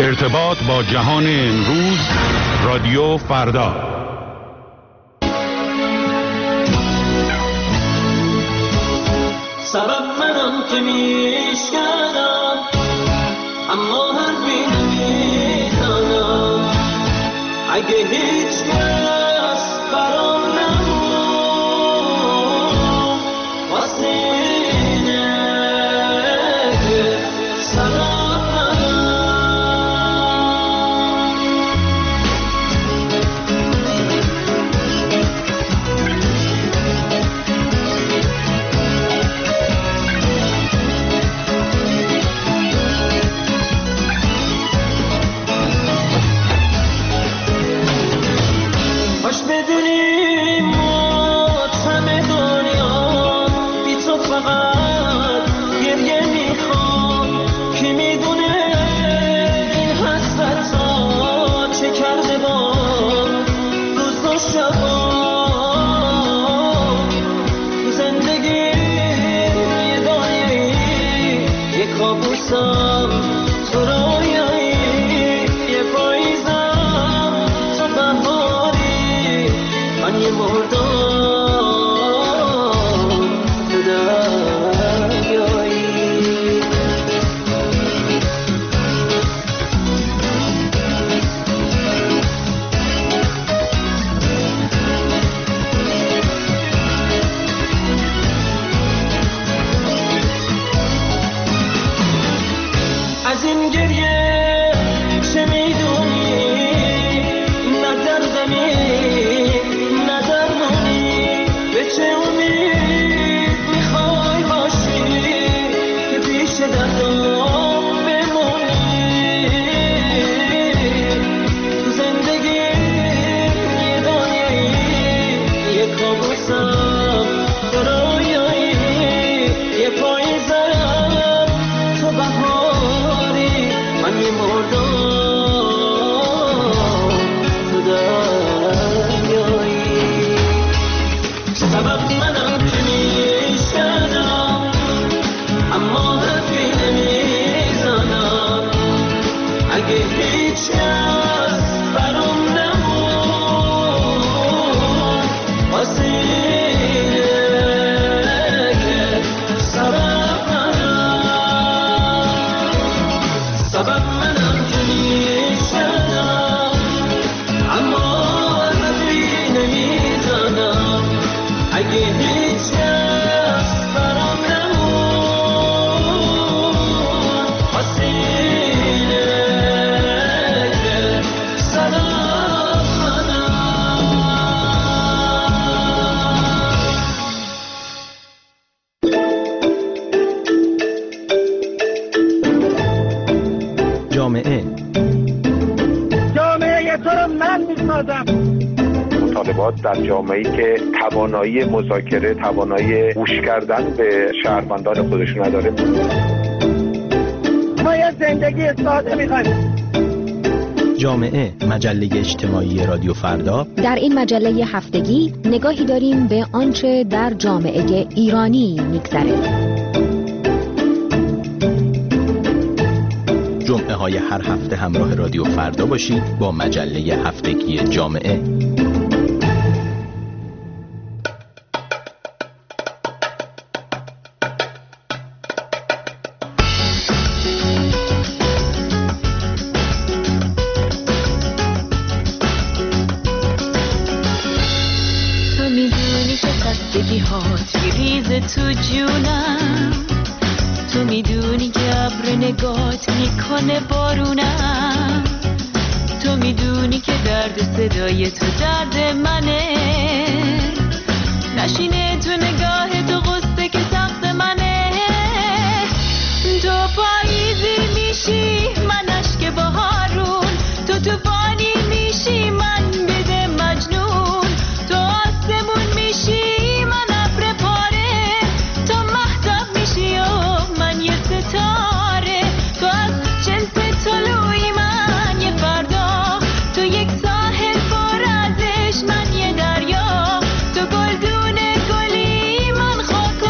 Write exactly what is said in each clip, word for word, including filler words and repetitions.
ارتباط با جهان امروز، رادیو فردا. سبب منم که میشکنم اما حرفی نمیزنم. اگه هیچ کس برام نمون واسه اینه که سبب در جامعه‌ای که توانایی مذاکره، توانایی گوش کردن به شهروندان خودش نداره. ما یه زندگی ساده می‌خوایم. جامعه، مجله اجتماعی رادیو فردا. در این مجله هفتگی نگاهی داریم به آنچه در جامعه ایرانی می‌گذره. جمعه های هر هفته همراه رادیو فردا باشید با مجله هفتگی جامعه. تو جونم، تو میدونی که ابر نگات میکنه بارونم، تو میدونی که درد صدای تو درد منه، نشینه تو نگاه تو غصه که سخت منه، تو پاییزی میشی من اشک بهارون، تو توفانی میشی من بده مجنون، تو آسمون میشی من ابر پاره، تو مهتاب میشی و من یه ستاره، تو از جنس طلوعی من یه فردا، تو یک ساحل پر ازش من یه دریا، تو گلدون گلی من خاک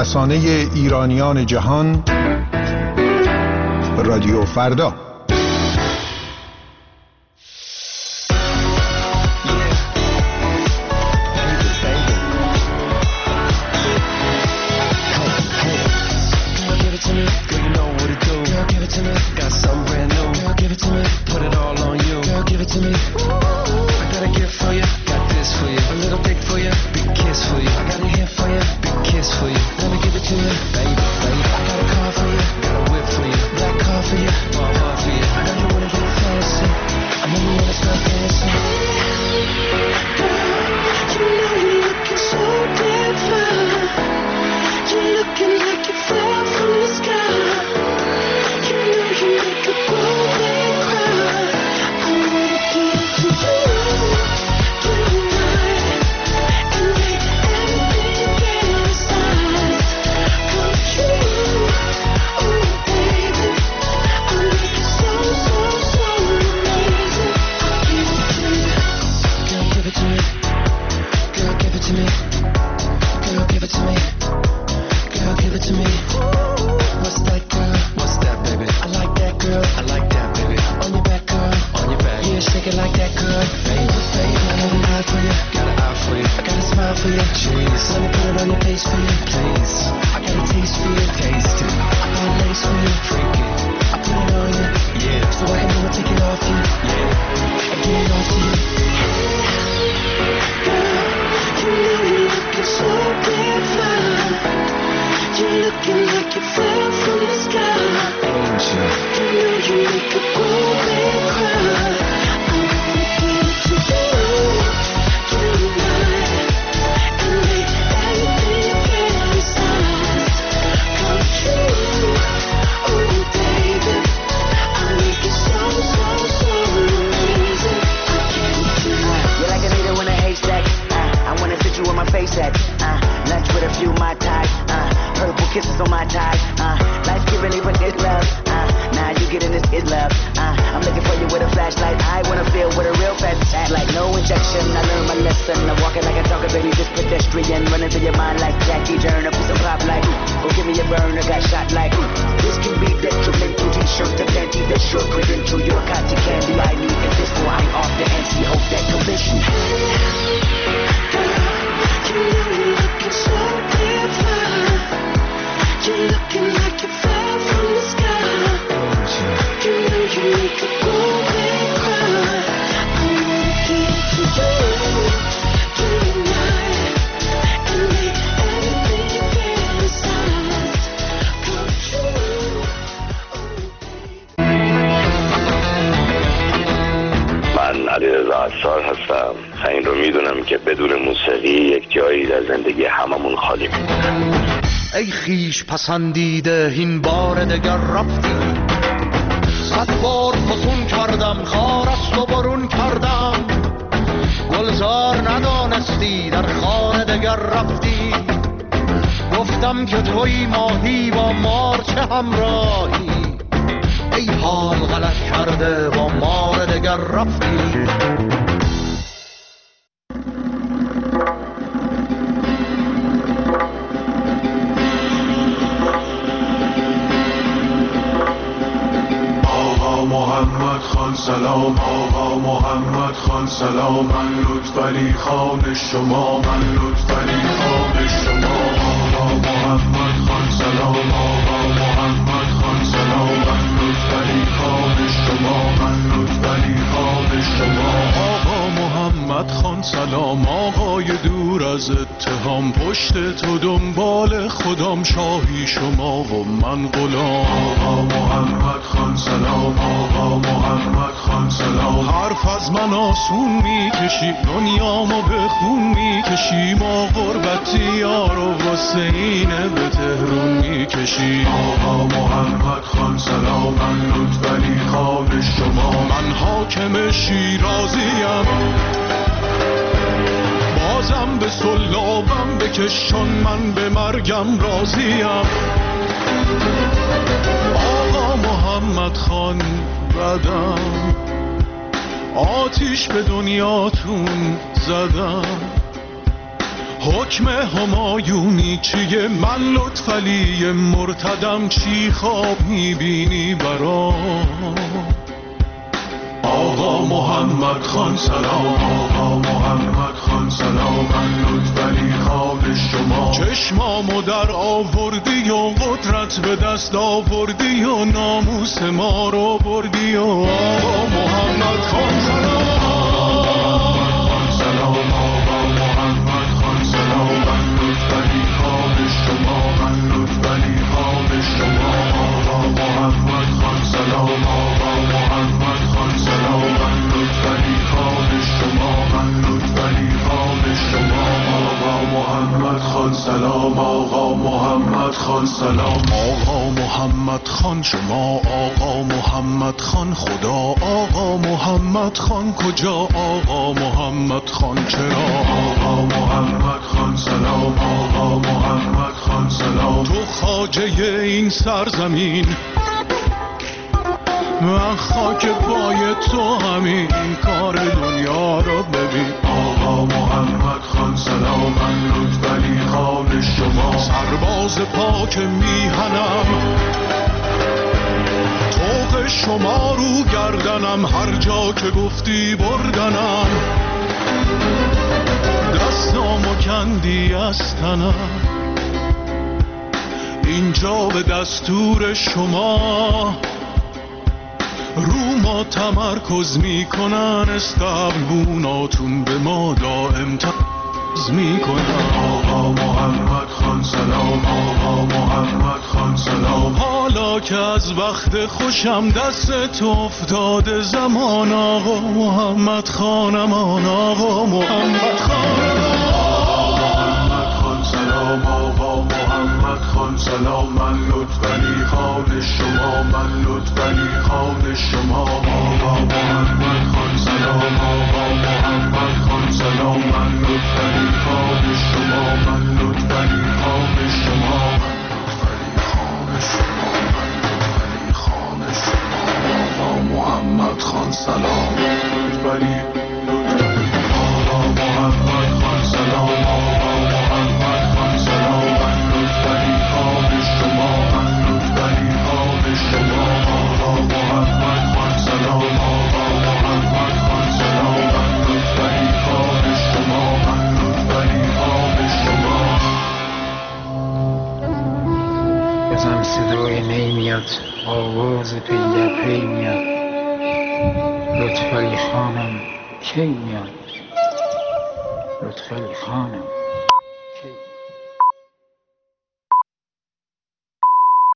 رسانه ایرانیان جهان، رادیو فردا. ای خیش پسندیده این بار دگر رفتی، صد بار فسون کردم خار است و برون کردم، گلزار ندانستی در خانه دگر رفتی، گفتم که توی ماهی با مار چه همراهی، ای حال غلط کرده با مار دگر رفتی. محمد خان سلام، آقا محمد خان سلام، من لطفعلی خان شما، من لطفعلی خان شما، آقا محمد خان سلام، آقا محمد خان سلام، من لطفعلی خان شما، من لطفعلی خان شما، آقا محمد خان سلام، آقای دور از اتهام، پشت تو دنبال خودم، شاهی شما و من غلام، آقا محمد خان سلام، آقا محمد خان سلام، حرف از من آسون میکشی، دنیامو به خون میکشی، ما غربتی یارو واسه اینه به تهرون میکشی، آقا محمد خان سلام، من لطفعلی خان شما، من حاکم شیرازیم، بازم به سلابم بکشان، من به مرگم راضیم، آقا محمد خان بدم، آتیش به دنیاتون زدم، حکم همایونی چیه؟ من لطفعلی مرتدم، چی خواب میبینی برام؟ آقا محمد خان سلام، آقا محمد خان سلام، من لطفعلی خان شما. چشمامو در آوردی و قدرت به دست آوردی و ناموس ما رو بردی و آقا محمد خان سلام، سلام آقا محمد خان سلام، من لطفعلی خان شما، من لطفعلی خان شما. آقا محمد خان سلام، آقا محمد خان سلام، من لطفعلی خان شما، من لطفعلی خان شما. آقا محمد خان سلام، آقا محمد خان سلام، آقا محمد خان شما، آقا محمد خان خدا، آقا محمد خان کجا، آقا محمد خان چرا؟ آقا محمد خان سلام، آقا محمد خان سلام، تو خواجه این سرزمین، من خاک پای تو همین کار دنیا رو ببین. آقا محمد خان سلام، من لطفعلی خان شما، سرباز پاک میهنم، طوق شما رو گردنم، هر جا که گفتی بردنم، دستامو کندی از تنم، اینجا به دستور شما رو ما تمرکز میکنن، استقبوناتون به ما دائم تمرکز میکنن. آقا محمد خان سلام، آقا محمد خان سلام، حالا که از وقت خوشم دست تو افتاده زمان، آقا محمد خانمان، آقا محمد خانمان، سلام آقا محمد خان سلام، من لطفعلی خان شما، من لطفعلی خان شما. آقا محمد خان سلام، آقا محمد خان سلام، من لطفعلی خان شما، من لطفعلی خان شما، لطفعلی خان شما، من لطفعلی خان شما. آقا محمد خان سلام، لطفعلی آقا محمد خان سلام، آقا محمد خان سلام، من لطفعلی خان شما، من لطفعلی خان شما. آقا محمد خان سلام، آقا محمد خان سلام، من لطفعلی خان شما، من لطفعلی خان شما. بزن صدای نی میاد، آواز پی در پی میاد، لطفعلی خانم کی میاد، لطفعلی خانم.